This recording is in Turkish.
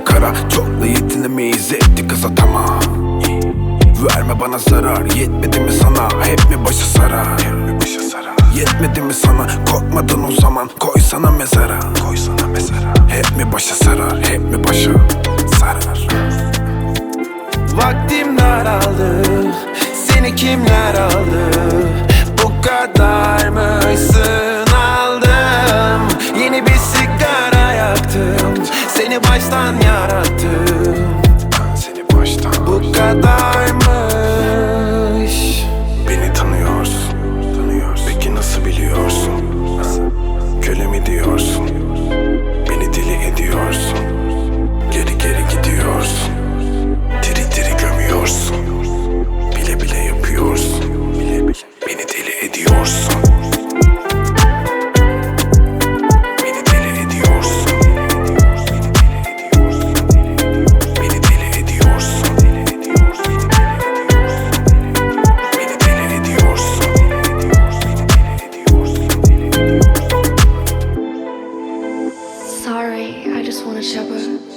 kara. Çokla yetinemeyiz etti kıza tamam. Verme bana zarar, yetmedi mi sana? Hep mi başı sarar? Yetmedi mi sana? Korkmadın o zaman, koy sana mezara. Hep mi başa sarar, hep mi başa sarar? Vaktim daraldı, seni kimler aldı? Bu kadar mısın aldım? Yeni bir sigara yaktım, seni baştan yarattım. Bu kadarmış. Beni tanıyorsun, peki nasıl biliyorsun? Köle mi diyorsun? Beni deli ediyorsun. Geri geri gidiyorsun. Diri diri gömüyorsun. Bile bile yapıyorsun. Beni deli ediyorsun. Beni deli ediyorsun. Beni deli ediyorsun. Beni deli ediyorsun. Sorry, I just wanna shepherd.